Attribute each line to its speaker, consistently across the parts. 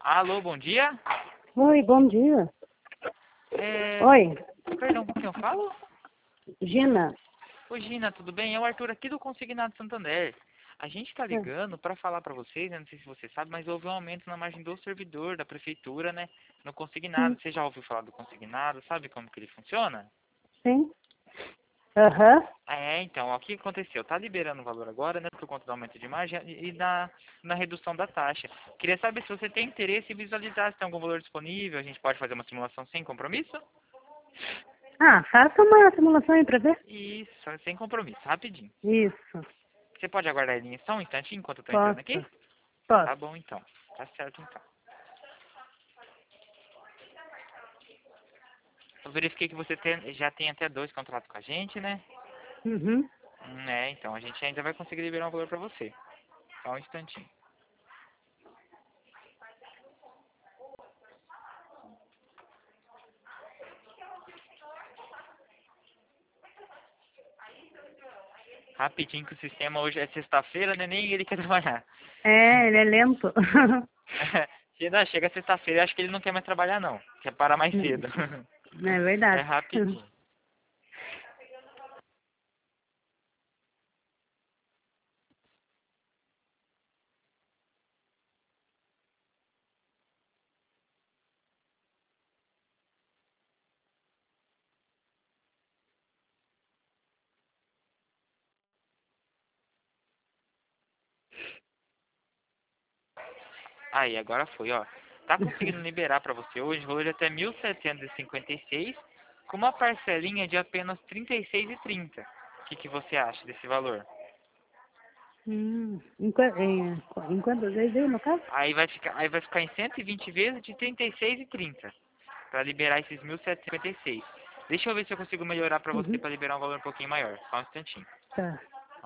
Speaker 1: Alô, bom dia?
Speaker 2: Oi, bom dia.
Speaker 1: É...
Speaker 2: Oi,
Speaker 1: Perdão, com quem eu falo?
Speaker 2: Gina.
Speaker 1: Oi, Gina, tudo bem? É o Arthur aqui do Consignado Santander. A gente tá
Speaker 2: Ah,
Speaker 1: ligando para falar para vocês, né? Não sei se você sabe, mas houve um aumento na margem do servidor da prefeitura, né? No Consignado.
Speaker 2: Sim,
Speaker 1: Você já ouviu falar do Consignado? Sabe como que ele funciona?
Speaker 2: sim. Aham.
Speaker 1: Então, ó, o que aconteceu? Tá liberando o valor agora, né? Por conta do aumento de margem e na redução da taxa. Queria saber se você tem interesse em visualizar se tem algum valor disponível. A gente pode fazer uma simulação sem compromisso?
Speaker 2: Ah, faça uma simulação aí pra ver.
Speaker 1: Isso, sem compromisso, rapidinho.
Speaker 2: Isso.
Speaker 1: Você pode aguardar a linha só um instantinho enquanto eu tô entrando aqui?
Speaker 2: Posso. Posso.
Speaker 1: Tá bom então. Tá certo então. Eu verifiquei que você já tem até 2 contratos com a gente, né?
Speaker 2: Uhum.
Speaker 1: Então a gente ainda vai conseguir liberar um valor pra você. Só um instantinho. Rapidinho que o sistema hoje é sexta-feira, né? Nem ele quer trabalhar.
Speaker 2: É, ele é lento.
Speaker 1: Chega sexta-feira, eu acho que ele não quer mais trabalhar não. Quer parar mais cedo.
Speaker 2: É
Speaker 1: É
Speaker 2: verdade.
Speaker 1: rapidinho. Aí, agora foi, ó. Tá conseguindo liberar pra você hoje, valor de até 1.756, com uma parcelinha de apenas 36,30. O que você acha desse valor?
Speaker 2: Em quantas vezes aí, no caso?
Speaker 1: Aí vai ficar em 120 vezes de 36,30 para liberar esses 1.756. Deixa eu ver se eu consigo melhorar pra você
Speaker 2: Uhum.
Speaker 1: para liberar um valor um pouquinho maior. Só um instantinho.
Speaker 2: Tá.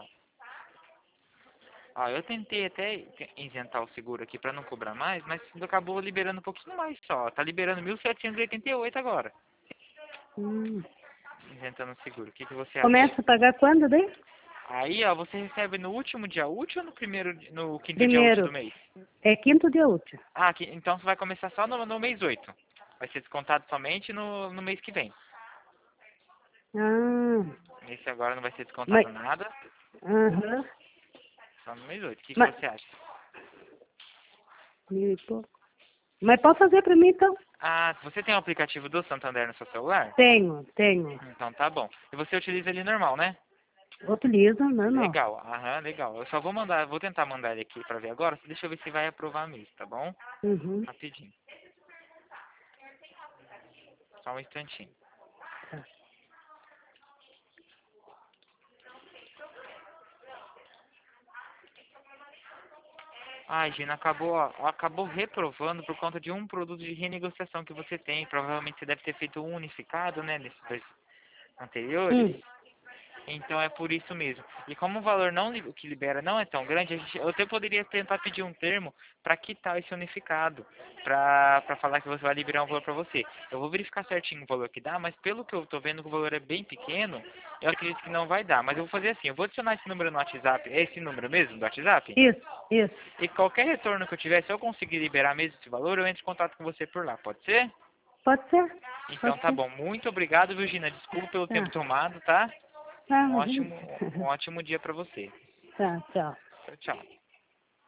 Speaker 1: Ó, eu tentei até isentar o seguro aqui para não cobrar mais, mas acabou liberando um pouquinho mais só. Tá liberando 1.788 agora,
Speaker 2: Hum.
Speaker 1: isentando o seguro. O que você acha?
Speaker 2: Começa a pagar quando daí?
Speaker 1: Aí, ó, você recebe no último dia útil ou no quinto dia útil do
Speaker 2: Primeiro.
Speaker 1: mês?
Speaker 2: É quinto dia útil.
Speaker 1: Ah, então você vai começar só no mês 8. Vai ser descontado somente no mês que vem.
Speaker 2: Ah.
Speaker 1: Esse agora não vai ser
Speaker 2: Mas.
Speaker 1: descontado nada,
Speaker 2: Aham.
Speaker 1: só no mês 8. O que
Speaker 2: Mas.
Speaker 1: você acha?
Speaker 2: 1.000 e pouco. Mas pode fazer pra mim então?
Speaker 1: Ah, você tem o aplicativo do Santander no seu celular?
Speaker 2: Tenho.
Speaker 1: Então tá bom. E você utiliza ele normal, né?
Speaker 2: Utilizo, normal.
Speaker 1: Legal, aham, legal. Eu só vou tentar mandar ele aqui pra ver agora. Deixa eu ver se vai aprovar mesmo, tá bom?
Speaker 2: Uhum.
Speaker 1: Rapidinho. Só um instantinho.
Speaker 2: Tá.
Speaker 1: Ai, Gina, acabou reprovando por conta de um produto de renegociação que você tem. Provavelmente você deve ter feito um unificado, né, nesses dois anteriores.
Speaker 2: Hum.
Speaker 1: Então é por isso mesmo. E como o valor o que libera não é tão grande, eu até poderia tentar pedir um termo para quitar esse unificado, para falar que você vai liberar um valor para você. Eu vou verificar certinho o valor que dá, mas pelo que eu tô vendo que o valor é bem pequeno, eu acredito que não vai dar. Mas eu vou fazer assim, eu vou adicionar esse número no WhatsApp, é esse número mesmo do WhatsApp?
Speaker 2: Isso.
Speaker 1: E qualquer retorno que eu tiver, se eu conseguir liberar mesmo esse valor, eu entro em contato com você por lá, pode ser?
Speaker 2: Pode ser.
Speaker 1: Então
Speaker 2: Pode
Speaker 1: tá
Speaker 2: ser.
Speaker 1: bom. Muito obrigado, Virginia. Desculpa pelo tempo
Speaker 2: Tá.
Speaker 1: tomado, tá?
Speaker 2: Tá,
Speaker 1: Um
Speaker 2: imagina.
Speaker 1: ótimo, um ótimo dia para você.
Speaker 2: Tá, tchau.
Speaker 1: Tchau, tchau.